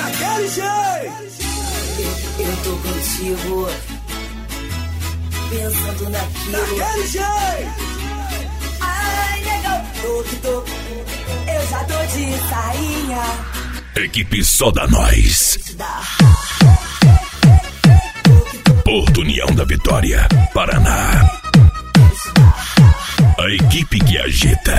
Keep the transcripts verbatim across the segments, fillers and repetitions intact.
Daquele jeito. Eu tô contigo, pensando naquilo. Daquele jeito. Ai, legal. Tô que tô, eu já tô de sainha. Equipe Só da Nós. Porto União da Vitória, Paraná. A equipe que agita.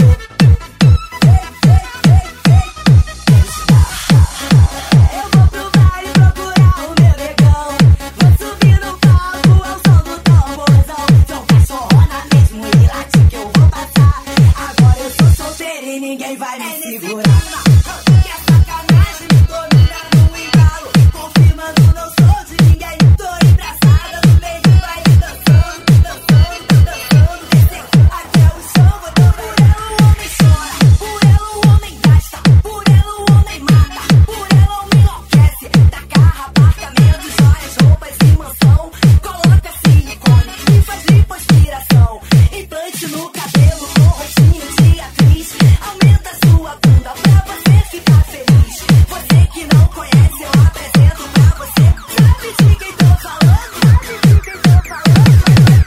Ninguém vai me segurar. Que a sacanagem me domina no embalo. Confirmando, não sou de ninguém. Tô embraçada no meio do baile, dançando, dançando, dançando. Descer até o chão, vou por ela o homem chora, por ela o homem gasta, por ela o homem mata, por ela o homem enlouquece. Da carro, apartamento, joias, roupas e mansão. Coloca silicone e faz lipoaspiração. Implante no cabelo com rostinho de atriz. Aumenta sua bunda pra você ficar feliz. Você que não conhece, eu apresento pra você. Sabe de quem tô falando? Sabe de quem tô falando?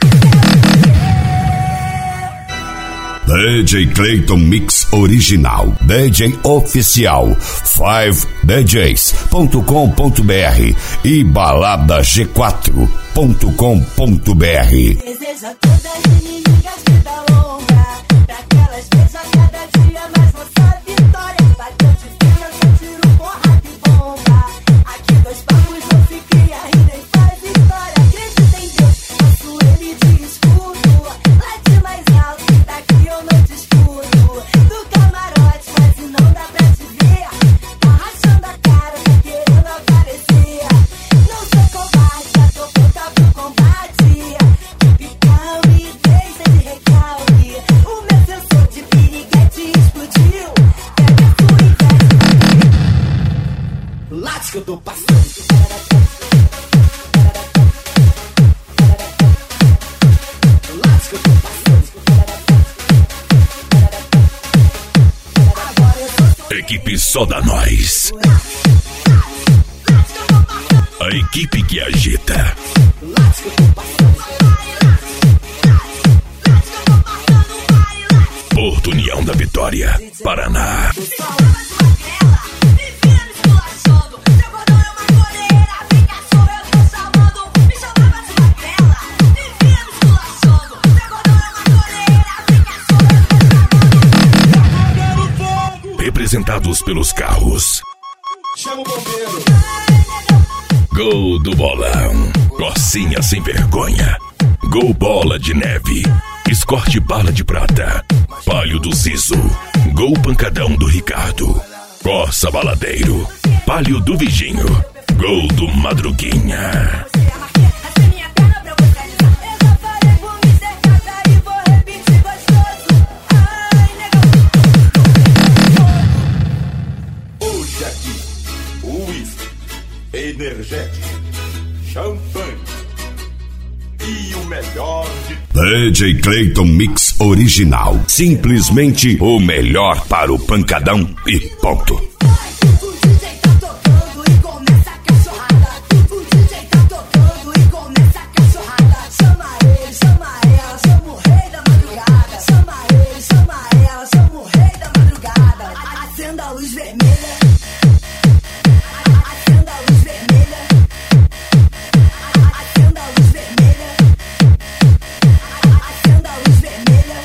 D J Clayton Mix Original, D J Oficial, cinco d js ponto com ponto b r e balada g quatro ponto com ponto b r. Deseja todas as inimigas vida longa, pra que elas vejam cada dia mais nossa vitória. Bateu de frente, eu tiro porrada e bomba. Aqui dois papos não se cria e nem faz história. Acredita em Deus, faço ele de escudo. Late mais alto, que daqui eu não te escudo. Do camarote, quase não dá pra te ver. Tá rachando a cara, tá querendo aparecer. Não sou covarde, já tô pronta pro combate. Calme, deixa de recalque. O meu sensor de piriguete explodiu. Pega a sua inveja. Late que eu tô passando. Late que eu tô passando. Equipe Só da Nós. A equipe que agita. Late que eu tô passando. Porto União da Vitória, Paraná. Representados pelos carros. Chama o bombeiro. Gol do Bolão, Cocinha Sem Vergonha, Gol Bola de Neve, Escorte Bala de Prata, Palio do Zizo, Gol Pancadão do Ricardo, Corsa Baladeiro, Palio do Viginho, Gol do Madruguinha. Hoje aqui, uísque, energético, champanhe e o melhor de D J Clayton Mix Original. Simplesmente o melhor para o pancadão e ponto. O D J tá tocando e começa a cachorrada. O D J tá tocando e começa a cachorrada. Chama ele, chama ela, chama o rei da madrugada. Chama ele, chama ela, chama o rei da madrugada. Acenda a luz vermelha. Acenda a luz vermelha. Acenda a luz vermelha. Acenda a luz vermelha.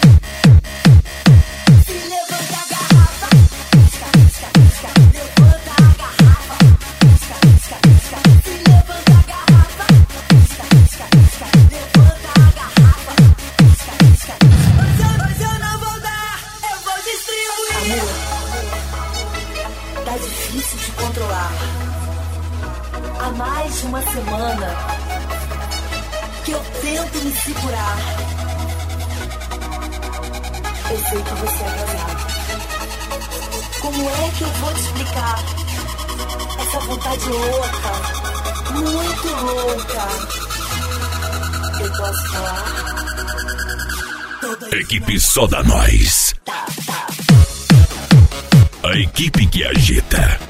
Se levanta a garrafa. Pisca, pisca, pisca. Levanta a garrafa. Pisca, pisca, pisca. Se levanta a garrafa. Pisca, pisca, pisca. Levanta a garrafa. Pisca, pisca, pisca. Mas eu, mas eu não vou dar. Eu vou distribuir. Amor, tá difícil de controlar. Há mais de uma semana que eu tento me segurar. Eu sei que você é casado. Como é que eu vou te explicar essa vontade louca, muito louca? Eu posso falar? Equipe Só da Nós. Tá, tá. A equipe que agita.